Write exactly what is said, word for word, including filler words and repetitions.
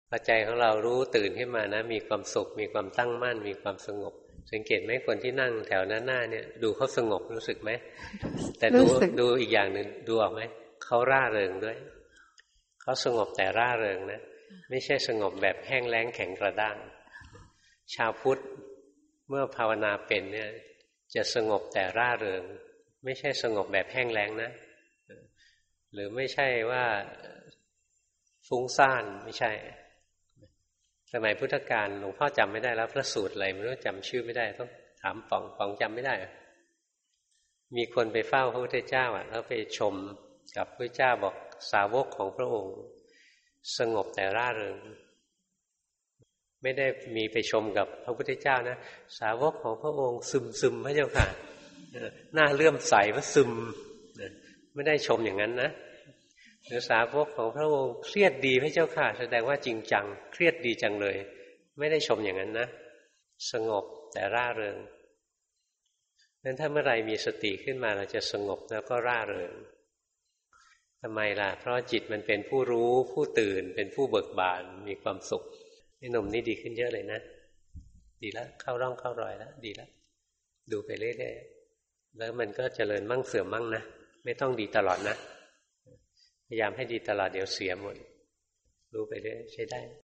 พอใจของเรารู้ตื่นขึ้นมานะมีความสุขมีความตั้งมั่นมีความสงบสังเกตไหมคนที่นั่งแถวหน้าเนี่ยดูเขาสงบรู้สึกไหมแต่ดูดูอีกอย่างหนึ่งดูออกไหมเขาร่าเริงด้วยเขาสงบแต่ร่าเริงนะไม่ใช่สงบแบบแห้งแล้งแข็งกระด้างชาวพุทธเมื่อภาวนาเป็นเนี่ยจะสงบแต่ร่าเริงไม่ใช่สงบแบบแห้งแล้งนะหรือไม่ใช่ว่าฟุ้งซ่านไม่ใช่สมัยพุทธกาลหลวงพ่อจำไม่ได้แล้วพระสูตรอะไรไม่รู้จำชื่อไม่ได้ต้องถามป๋องป๋องจำไม่ได้มีคนไปเฝ้าพระพุทธเจ้าอ่ะแล้วไปชมกับพระเจ้าบอกสาวกของพระองค์สงบแต่ร่าเริงไม่ได้มีไปชมกับพระพุทธเจ้านะสาวกของพระองค์ซึมซึมพระเจ้าค่ะหน้าเลื่อมใสว่าซึมไม่ได้ชมอย่างนั้นนะหรือสาวกของพระองค์เครียดดีพระเจ้าค่ะแสดงว่าจริงจังเครียดดีจังเลยไม่ได้ชมอย่างนั้นนะสงบแต่ร่าเริงนั้นถ้าเมื่อไรมีสติขึ้นมาเราจะสงบแล้วก็ร่าเริงทำไมล่ะเพราะจิตมันเป็นผู้รู้ผู้ตื่นเป็นผู้เบิกบานมีความสุขนี่หนุ่มนี่ดีขึ้นเยอะเลยนะดีแล้วเข้าร่องเข้ารอยแล้วดีแล้วดูไปเรื่อยๆแล้วมันก็เจริญมั่งเสื่อมมั่งนะไม่ต้องดีตลอดนะพยายามให้ดีตลอดเดี๋ยวเสียหมดรู้ไปเรื่อยใช้ได้